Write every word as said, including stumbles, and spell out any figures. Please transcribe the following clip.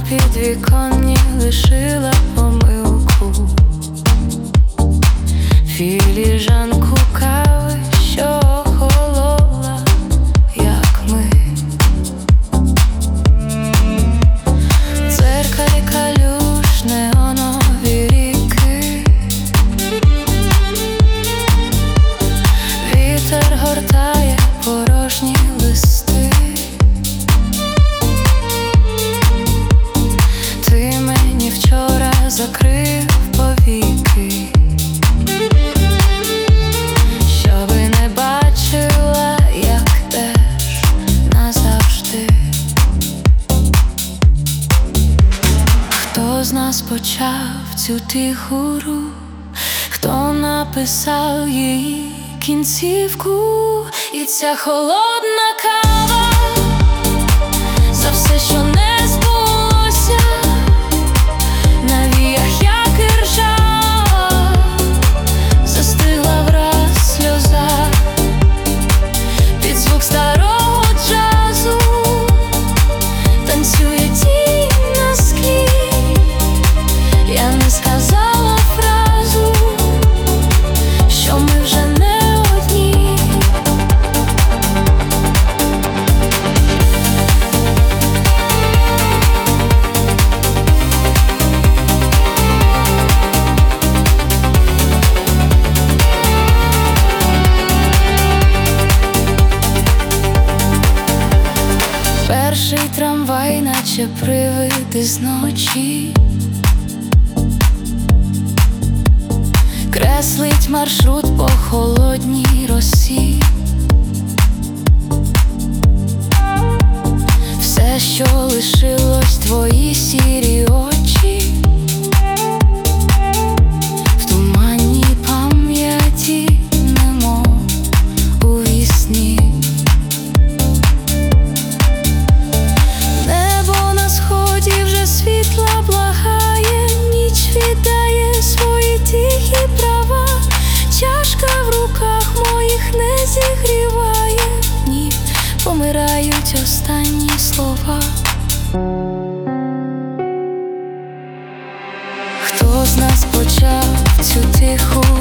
підвіконні лишила помилку, філіжанку кави, що охолола, як ми. В дзеркалі калюж неонові ріки, вітер гортає порожні листи. Ти мені вчора закрив повіки, щоби не бачила, як теж назавжди. Хто з нас почав цю тиху гру? Хто написав її кінцівку? І ця холодна кава за все, що не збулося, на віях, як іржа, застигла враз сльоза. Під звук старого джазу танцює тінь на склі. Я не сказала фразу, що ми вже не одні. Перший трамвай, наче привид із ночі, креслить маршрут по холодній росі. Все, що лишилось, твої сірі очі, в туманній пам'яті, немов у вісні. Небо на сході вже світла благає, ніч віддає свої тихі права. Чашка в руках моїх не зігріває, ні, помирають останні слова. Хто з нас почав цю тиху